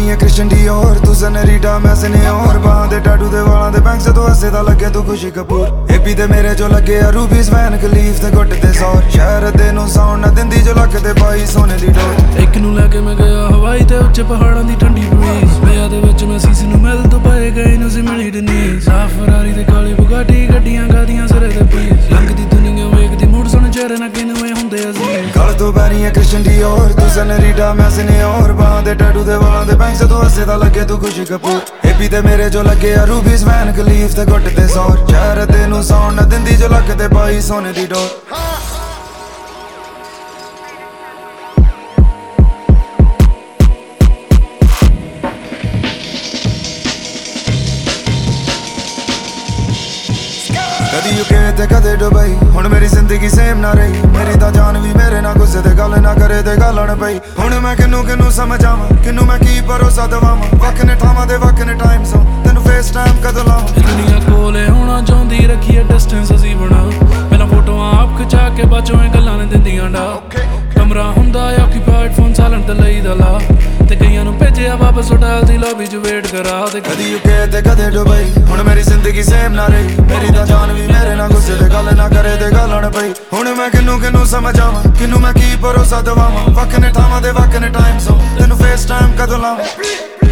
ਬਣੀ ਹੈ ਕ੍ਰਿਸ਼ਨ ਡੀਓਰ ਤੂੰ ਸਨਰੀਟਾ ਮੈਂ ਸਨਿਓਰ ਬਾਹਾਂ ਦੇ ਟੈਟੂ ਦੇ ਵਾਲਾਂ ਦੇ ਬੈਂਕਸ ਤੋਂ ਹੱਸੇ ਦਾ ਲੱਗੇ ਤੂੰ ਖੁਸ਼ੀ ਕਪੂਰ ਏਪੀ ਤੇ ਮੇਰੇ ਜੋ ਲੱਗੇ ਆ ਰੂਬੀਸ ਵੈਨ ਖਲੀਫ ਤੇ ਗੁੱਟ ਤੇ ਸੌਰ ਸ਼ਹਿਰ ਦੇ ਨੂੰ ਸਾਉਣ ਨਾ ਦਿੰਦੀ ਜੋ ਲੱਕ ਤੇ ਪਾਈ ਸੋਨੇ ਦੀ ਡੋਰ ਇੱਕ ਨੂੰ ਲੈ ਕੇ ਮੈਂ ਗਿਆ ਹਵਾਈ ਤੇ ਉੱਚੇ ਪਹਾੜਾਂ ਦੀ ਠੰਡੀ ਬਰੀਜ਼ ਵਿਆਹ ਦੇ ਵਿੱਚ ਮੈਂ ਸੀਸ ਨੂੰ ਮਿਲ ਤੋਂ ਪਏ ਗਏ ਨੂੰ ਸੀ ਮਿਲੀ ਡਨੀ ਸਾਫ ਫਰਾਰੀ ਤੇ ਕਾਲੀ ਬੁਗਾਟੀ ਗੱਡੀਆਂ ਗਾਦੀਆਂ ਸਿਰੇ ਤੇ ਪੀਸ ਲੰਘਦੀ ਦੁਨੀਆ ਵੇਖਦੀ ਮੂਡ ਸੁਣ ਚਿਹਰੇ ਨਾ ਕਿਨਵੇਂ ਹੁੰਦੇ ਅਸੀਂ ਗਲ ਤੋਂ ਬਣੀ ਹੈ ਕ੍ਰਿਸ਼ਨ ਡੀਓਰ ਤੂੰ ਸਨਰੀਟਾ ਮੈਂ ਸਨਿਓਰ ਬਾਹਾਂ ਦੇ ਟੈਟੂ ਦੇ ਵਾਲਾਂ ਦੇ ਬੈਂਕਸ ਤੋਂ ਹੱਸੇ ਦਾ ਲੱਗੇ ਤੂੰ ਖੁਸ਼ੀ ਕਪੂਰ ਏਪੀ ਤੇ ਮੇਰੇ ਜੋ ਲੱਗੇ ਆ ਰੂਬੀਸ ਵੈਨ ਖਲੀਫ ਤੇ ਗੁੱਟ ਤੇ ਸੌਰ ਸ਼ਹਿਰ ਦੇ ਨੂੰ ਸਾਉਣ ਨਾ ਦਿੰਦੀ ਜੋ ਲੱਕ ਤੇ ਪਾਈ ਸੋਨੇ ਦੀ ਡੋਰ ਕਦੀ ਯੂਕੇ ਤੇ ਕਦੇ ਦੁਬਈ ਹੁਣ ਮੇਰੀ ਜ਼ਿੰਦਗੀ ਸੇਮ ਨਾ ਰਹੀ ਮੇਰੀ ਤਾਂ ਜਾਨ ਵੀ ਮੇਰੇ ਨਾਲ ਗੁੱਸੇ ਤੇ ਗੱਲ ਨਾ ਕਰੇ ਤੇ ਗਾਲਣ ਪਈ ਹੁਣ ਮੈਂ ਕਿਨੂੰ ਸਮਝਾਵਾਂ ਕਿਨੂੰ ਮੈਂ ਕੀ ਭਰੋਸਾ ਦਵਾਵਾਂ ਵੱਖ ਨੇ ਠਾਵਾਂ ਦੇ ਵੱਖ ਨੇ ਟਾਈਮ ਸੋ ਤੈਨੂੰ ਫੇਸ ਟਾਈਮ ਕਦੋਂ ਲਾਵਾਂ ਦੁਨੀਆ ਕੋਲੇ ਹੋਣਾ ਚਾਹੁੰਦੀ ਰੱਖੀਏ ਡਿਸਟੈਂਸ ਅਸੀਂ ਬਣਾ ਪਹਿਲਾਂ ਫੋਟੋਆਂ ਆਪ ਖਿਚਾ ਕੇ ਬਾਚੋਂ ਇਹ ਗੱਲਾਂ ਨੇ ਦਿੰਦੀਆਂ ਡਾ ਕਮਰਾ ਹੁੰਦਾ ਆਕਿਊਪਾਈਡ ਫੋਨ ਸਾਇਲੈਂਟ ਤੇ ਲਈ ਦਾ ਲਾ ਤੇ ਕਈਆਂ ਨੂੰ ਭੇਜਿਆ ਵਾਪਸ ਹੋਟਲ ਦੀ ਲੌਬੀ 'ਚ ਵੇਟ ਕਰਾ ਤੇ ਕਦੀ ਯੂਕੇ ਤੇ ਕਦੇ ਦੁਬਈ ਹੁਣ ਮੇਰੀ ਜ਼ਿੰਦਗੀ ਸੇਮ ਨਾ ਰਹੀ ਮੇਰੀ ਤਾਂ ਜਾਨ ਵੀ ਮੇਰੇ ਨਾਲ ਗੁੱਸੇ ਤੇ ਗੱਲ ਨਾ ਕਰੇ ਤੇ ਗਾਲਣ ਪਈ ਹੁਣ ਮੈਂ ਕਿਨੂੰ ਸਮਝਾਵਾਂ ਕਿਨੂੰ ਮੈਂ ਕੀ ਭਰੋਸਾ ਦਵਾਵਾਂ ਵੱਖ ਨੇ ਠਾਵਾਂ ਦੇ ਵੱਖ ਨੇ ਟਾਈਮ ਸੋ ਤੈਨੂੰ ਫੇਸ ਟਾਈਮ ਕਦੋਂ ਲਾਵਾਂ